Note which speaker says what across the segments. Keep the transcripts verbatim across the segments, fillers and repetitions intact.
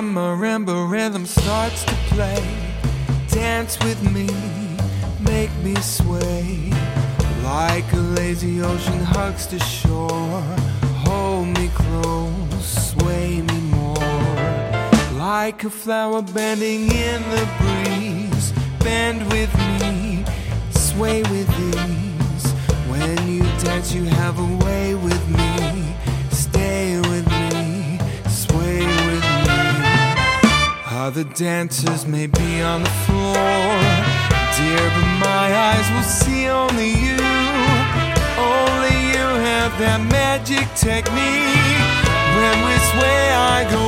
Speaker 1: When marimba rhythm starts to play, dance with me, make me sway. Like a lazy ocean hugs the shore, hold me close, sway me more. Like a flower bending in the breeze, bend with me, sway with ease. When you dance you have a way with me, stay with me, sway with me. Other dancers may be on the floor, dear, but my eyes will see only you. Only you have that magic technique. When we sway I go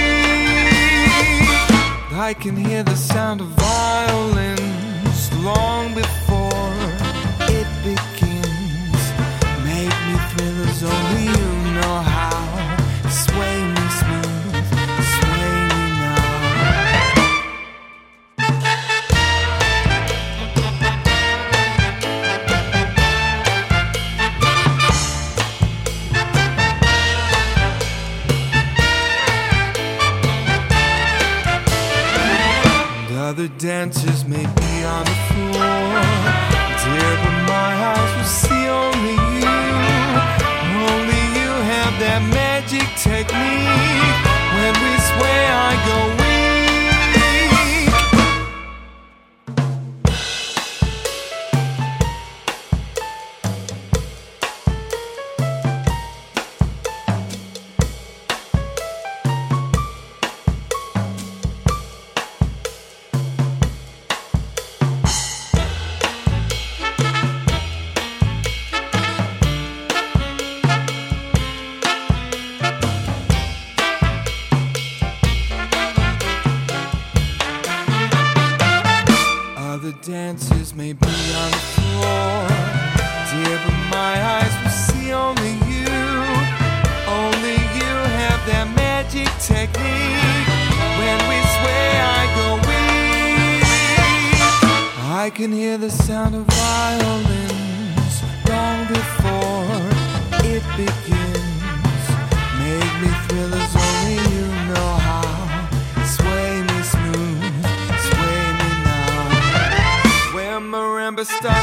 Speaker 1: weak. I can hear the sound of violins long before it begins. Make me thrill as only you know how. Sway me smooth, sway me now. Other dancers may be on the floor, dear, but my eyes will see only you. Only you have that magic technique. When we sway I go The dancers may be on the floor, dear, but my eyes will see only you. Only you have that magic technique. When we sway I go weak. I can hear the sound of violins long before it begins. Make me thrill as only you know how. Sway me smooth, sway me now. When marimba starts